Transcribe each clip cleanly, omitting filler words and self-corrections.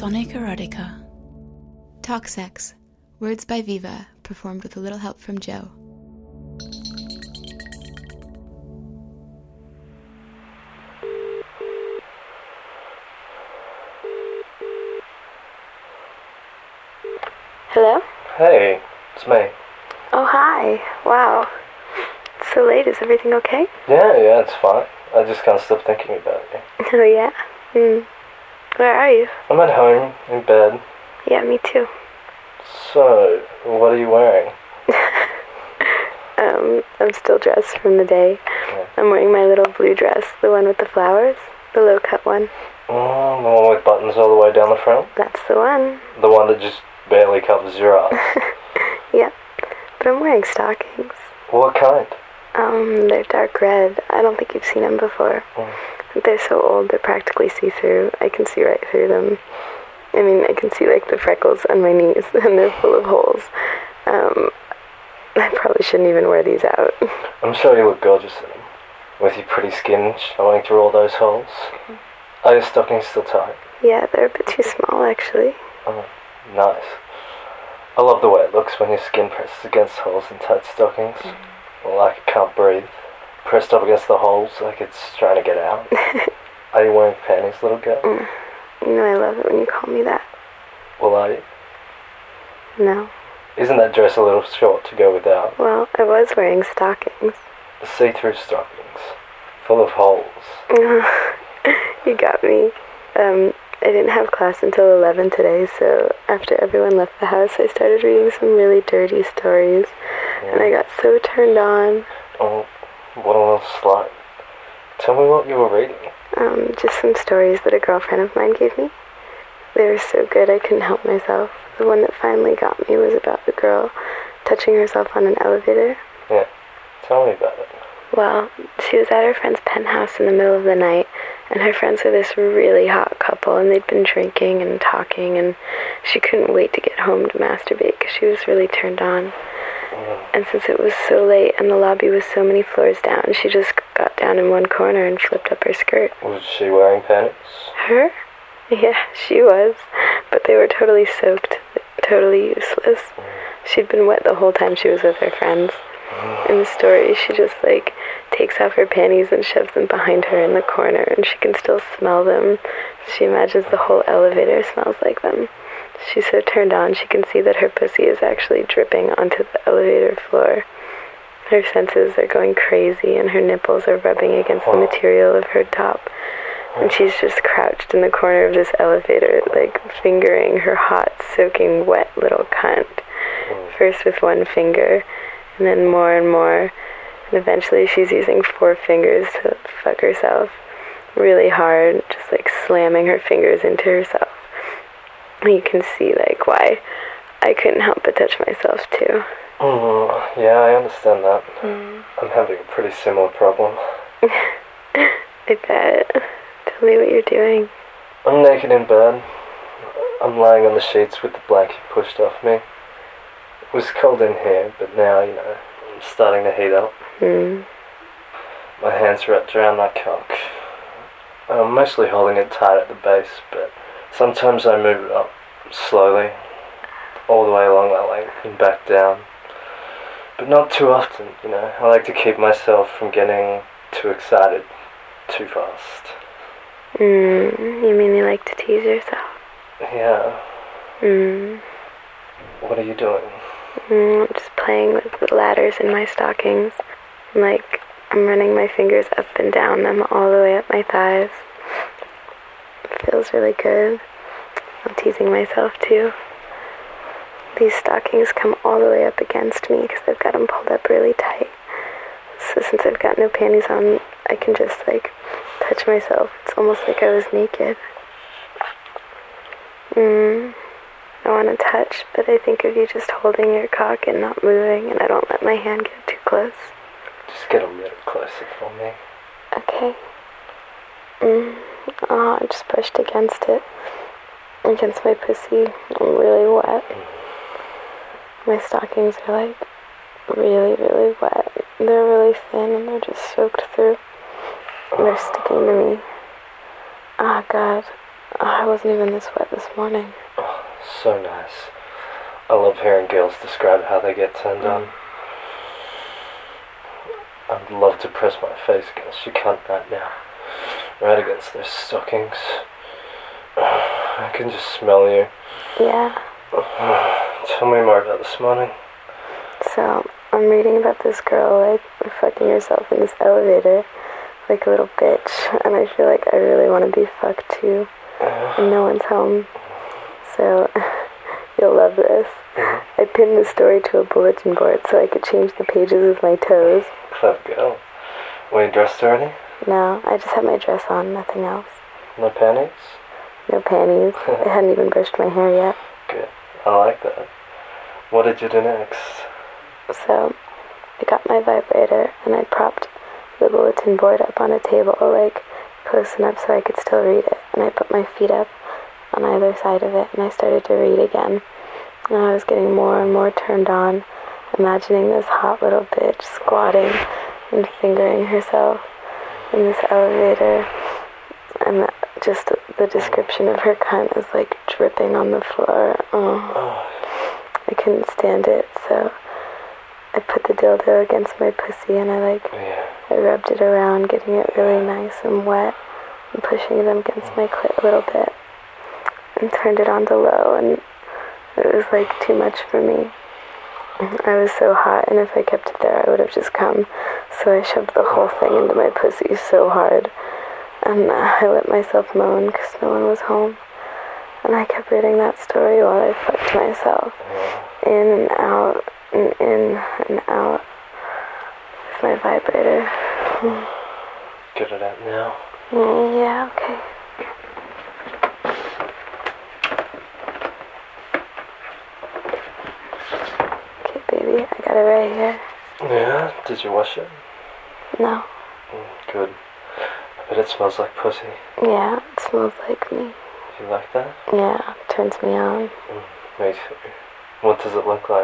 Sonic Erotica. Talk Sex. Words by Viva, performed with a little help from Joe. Hello? Hey, it's me. Oh, hi. Wow. It's so late. Is everything okay? Yeah, it's fine. I just can't stop thinking about you. Oh, yeah? Where are you? I'm at home, in bed. Yeah, me too. So, what are you wearing? I'm still dressed from the day. Yeah. I'm wearing my little blue dress, the one with the flowers, the low-cut one. The one with buttons all the way down the front? That's the one. The one that just barely covers your ass? Yeah, but I'm wearing stockings. What kind? They're dark red. I don't think you've seen them before. They're so old, they're practically see-through. I can see right through them. I mean, I can see, like, the freckles on my knees, and they're full of holes. I probably shouldn't even wear these out. I'm sure you look gorgeous in them. With your pretty skin showing through all those holes. Are your stockings still tight? Yeah, they're a bit too small, actually. Oh, nice. I love the way it looks when your skin presses against holes in tight stockings. Like it can't breathe. Pressed up against the holes like it's trying to get out. Are you wearing panties, little girl? You know I love it when you call me that. Well, are you? No. Isn't that dress a little short to go without? Well, I was wearing stockings. See-through stockings. Full of holes. You got me. I didn't have class until 11 today, so after everyone left the house, I started reading some really dirty stories. Yeah. And I got so turned on. Oh, what a little slut. Tell me what you were reading. Just some stories that a girlfriend of mine gave me. They were so good I couldn't help myself. The one that finally got me was about a girl touching herself on an elevator. Yeah, tell me about it. Well, she was at her friend's penthouse in the middle of the night, and her friends were this really hot couple, and they'd been drinking and talking, and she couldn't wait to get home to masturbate because she was really turned on. And since it was so late and the lobby was so many floors down, she just got down in one corner and flipped up her skirt. Was she wearing panties? Her? Yeah, she was. But they were totally soaked, totally useless. She'd been wet the whole time she was with her friends. In the story, she just, like, takes off her panties and shoves them behind her in the corner, and she can still smell them. She imagines the whole elevator smells like them. She's so turned on, she can see that her pussy is actually dripping onto the elevator floor. Her senses are going crazy, and her nipples are rubbing against the material of her top. And she's just crouched in the corner of this elevator, like, fingering her hot, soaking, wet little cunt. First with one finger, and then more and more. And eventually she's using 4 fingers to fuck herself really hard, just, like, slamming her fingers into herself. You can see, like, why I couldn't help but touch myself, too. Yeah, I understand that. I'm having a pretty similar problem. I bet. Tell me what you're doing. I'm naked in bed. I'm lying on the sheets with the blanket pushed off me. It was cold in here, but now, you know, I'm starting to heat up. My hands wrapped around my cock. I'm mostly holding it tight at the base, but sometimes I move it up slowly, all the way along that length and back down. But not too often, you know. I like to keep myself from getting too excited too fast. You mean you like to tease yourself? Yeah. What are you doing? I'm just playing with the ladders in my stockings. I'm running my fingers up and down them all the way up my thighs. It feels really good. I'm teasing myself too. These stockings come all the way up against me because I've got them pulled up really tight. So since I've got no panties on, I can just, like, touch myself. It's almost like I was naked. I want to touch, but I think of you just holding your cock and not moving, and I don't let my hand get too close. Just get a little closer for me. Okay. Oh, I just brushed against it. Against my pussy. I'm really wet. My stockings are, like, really, really wet. They're really thin and they're just soaked through. They're sticking to me. Oh, God. I wasn't even this wet this morning. Oh, so nice. I love hearing girls describe how they get turned on. I'd love to press my face against your cunt right now. Right against those stockings. I can just smell you. Yeah. Tell me more about this morning. So, I'm reading about this girl, like, fucking herself in this elevator, like a little bitch, and I feel like I really want to be fucked too, and no one's home. So, you'll love this. I pinned the story to a bulletin board so I could change the pages with my toes. Clever girl. Were you dressed already? No, I just had my dress on, nothing else. No panties? No panties. I hadn't even brushed my hair yet. Good. I like that. What did you do next? So, I got my vibrator and I propped the bulletin board up on a table, like, close enough so I could still read it. And I put my feet up on either side of it and I started to read again. And I was getting more and more turned on, imagining this hot little bitch squatting and fingering herself in this elevator. And just the description of her cunt is like dripping on the floor. Oh. I couldn't stand it, so I put the dildo against my pussy and I rubbed it around, getting it really nice and wet and pushing it against my clit a little bit and turned it on to low, and it was like too much for me. I was so hot, and if I kept it there I would have just come, so I shoved the whole thing into my pussy so hard, and I let myself moan because no one was home, and I kept reading that story while I fucked myself in and out and in and out with my vibrator. Get it out now. Yeah, okay. Okay, baby, I got it right here. Yeah? Did you wash it? No. Good. I bet it smells like pussy. Yeah, it smells like me. You like that? Yeah, turns me on. Me too. What does it look like?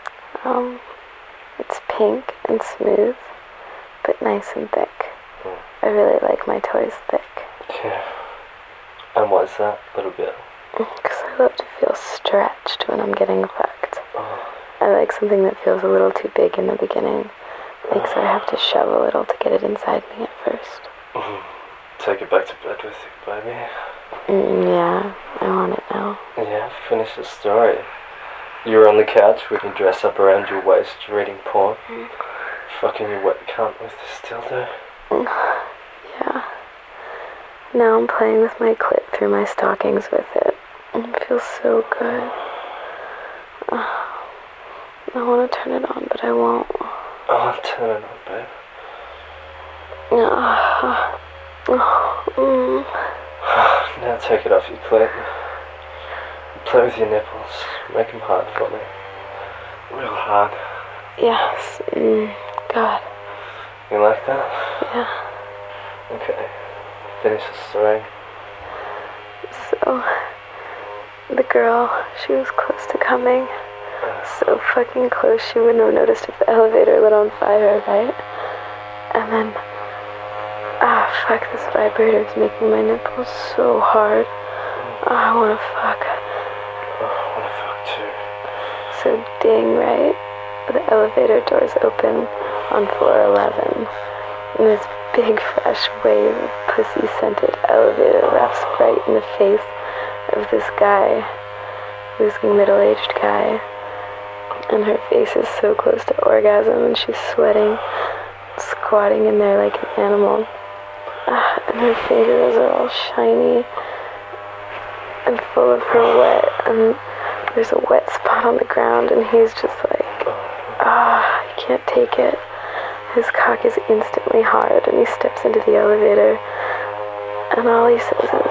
It's pink and smooth, but nice and thick. I really like my toys thick. Yeah. And why is that? A little bit. Because I love to feel stretched when I'm getting fucked. I like something that feels a little too big in the beginning. Like, so I have to shove a little to get it inside me at first. Take it back to bed with you, baby. Yeah, I want it now. Yeah, finish the story. You were on the couch with your dress up around your waist, reading porn. Fucking your wet cunt with this dildo. Yeah. Now I'm playing with my clit through my stockings with it. It feels so good. I want to turn it on, but I won't. Oh, turn it on, babe. Now take it off your clit. Play with your nipples. Make them hard for me. Real hard. Yes. God. You like that? Yeah. Okay. Finish the story. So, the girl, she was close to coming. So fucking close she wouldn't have noticed if the elevator lit on fire, right? And then, fuck, this vibrator is making my nipples so hard. I wanna fuck. I wanna fuck too. So ding, right? The elevator doors open on floor 11. And this big fresh wave of pussy-scented elevator wraps right in the face of this guy, this middle-aged guy. And her face is so close to orgasm, and she's sweating, squatting in there like an animal. And her fingers are all shiny and full of her wet, and there's a wet spot on the ground, and he's just like, I can't take it. His cock is instantly hard, and he steps into the elevator, and all he says is,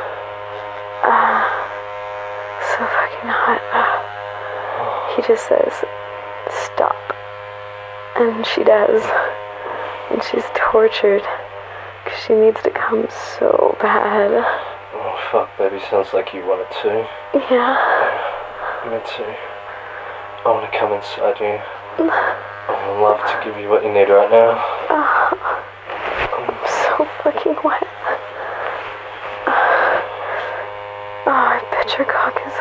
so fucking hot. He just says, stop. And she does. And she's tortured, because she needs to come so bad. Oh, fuck, baby. Sounds like you want it too. Yeah. Me too. I want to come inside you. I would love to give you what you need right now. I'm so fucking wet.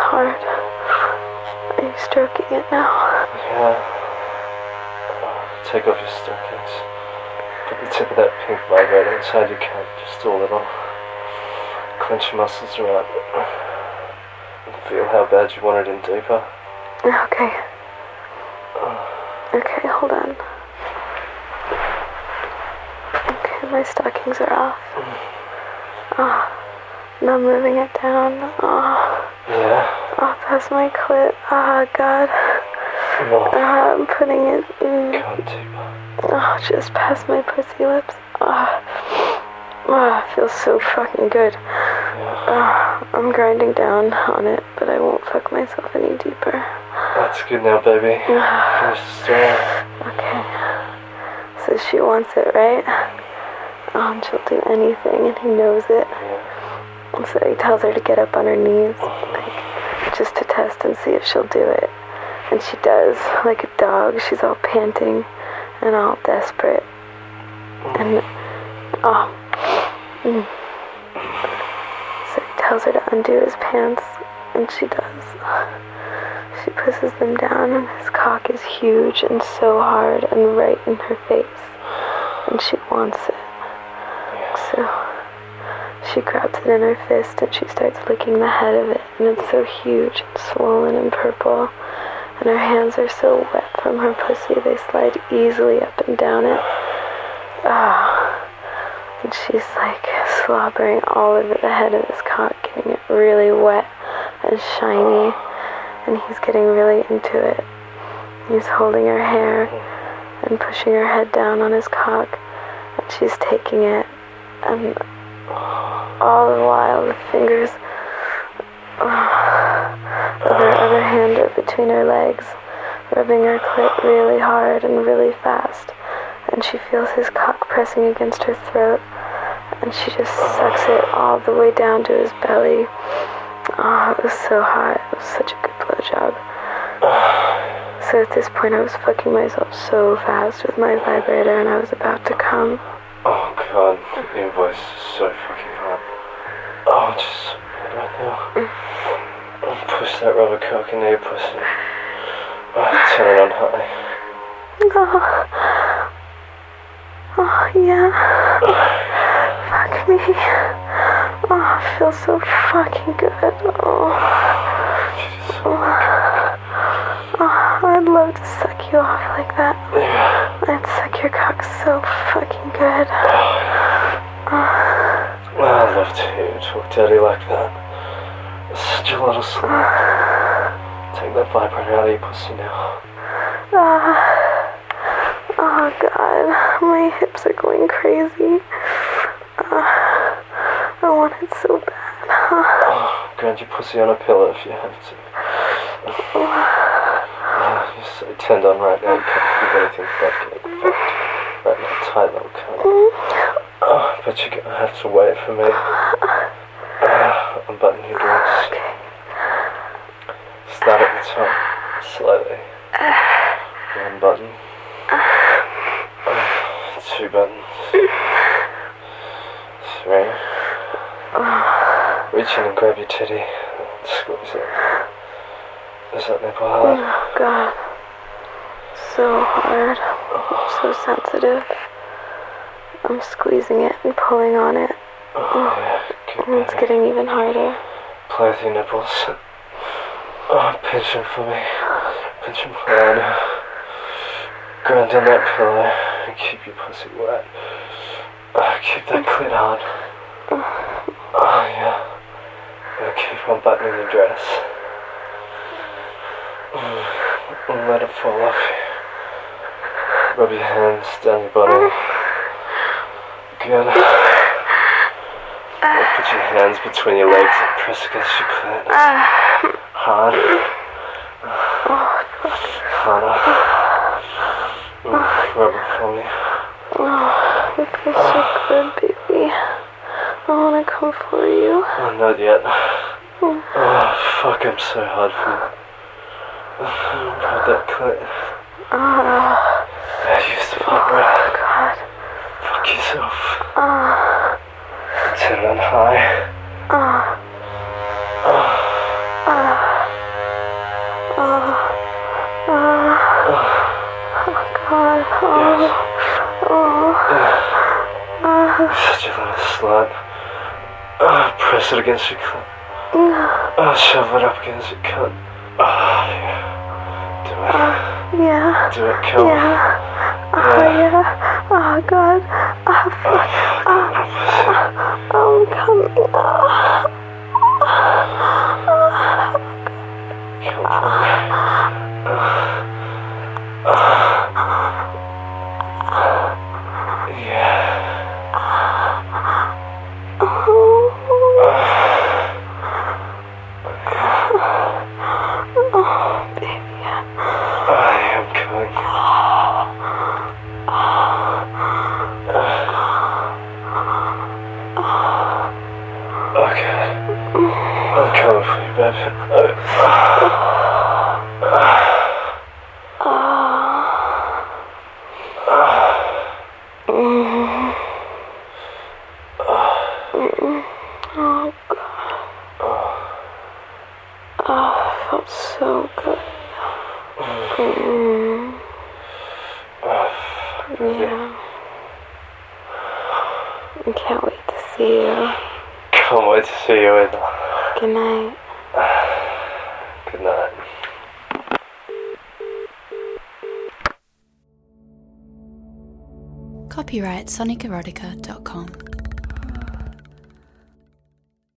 hard. Are you stroking it now? Yeah. Take off your stockings. Put the tip of that pink vibrator inside your cup, just a little. Clench your muscles around it. And feel how bad you want it in deeper. Okay. Okay, hold on. Okay, my stockings are off. Now I'm moving it down. Yeah? Past my clit. God. No. I'm putting it in. Go deeper. Just past my pussy lips. It feels so fucking good. Yeah. I'm grinding down on it, but I won't fuck myself any deeper. That's good now, baby. Finish the story. Okay. So she wants it, right? And she'll do anything, and he knows it. Yeah. So he tells her to get up on her knees, like, just to test and see if she'll do it. And she does, like a dog. She's all panting and all desperate. And, So he tells her to undo his pants, and she does. She pushes them down, and his cock is huge and so hard and right in her face. And she wants it. So she grabs it in her fist and she starts licking the head of it, and it's so huge and swollen and purple, and her hands are so wet from her pussy they slide easily up and down it. And she's like slobbering all over the head of his cock, getting it really wet and shiny, and he's getting really into it. He's holding her hair and pushing her head down on his cock, and she's taking it, and all the while the fingers of her other hand are between her legs, rubbing her clit really hard and really fast, and she feels his cock pressing against her throat, and she just sucks it all the way down to his belly. It was so hot. It was such a good blowjob. So at this point I was fucking myself so fast with my vibrator, and I was about to come. Oh god, your voice is so fucking hot. Just right now. Push that rubber cock into your pussy. Turn it on high. Yeah. Fuck me. It feels so fucking good. I'd love to suck you off like that. Yeah. I'd suck your cock so fucking good. I'd love to hear you talk dirty like that. It's such a little slut. Take that vibrator out of your pussy now. Oh god, my hips are going crazy. I want it so bad. Ground your pussy on a pillow if you have to. You're so turned on right now, you can't think of anything but getting fucked. Right now, tight little cunt. But you're gonna have to wait for me. Unbutton your dress. Okay. Start at the top, slowly. 1 button. 2 buttons. 3. Reach in and grab your titty. Squeeze it. Is that nipple hard? Oh god. So hard. So sensitive. I'm squeezing it and pulling on it. Yeah, good, And it's baby. getting even harder. Play with your nipples. Pinch them for me. Pinch them hard. Grind on that pillow and keep your pussy wet. Keep that clit hard. Yeah. Keep on buttoning your dress. And let it fall off. Rub your hands down your body. Good. Put your hands between your legs and press against your clit. Hard. Harder. Rub it for me. It feels so good, baby. I wanna come for you. Not yet. Fuck, I'm so hard for you. Grab that clit. Use the vibrator. God. Fuck yourself. Turn it on high. slut. Press it against your cunt. Shove it up against your cunt. Yeah. Do it. Yeah. Do it, come. Yeah. Yeah. Oh, God. Oh, fuck. I'm coming. Come on. Yeah. I am coming. Okay. I'm coming for you, baby. Oh, God. Oh, it felt so good. Yeah. I can't wait to see you. Can't wait to see you either. Good night. Good night. Copyright sonicerotica.com.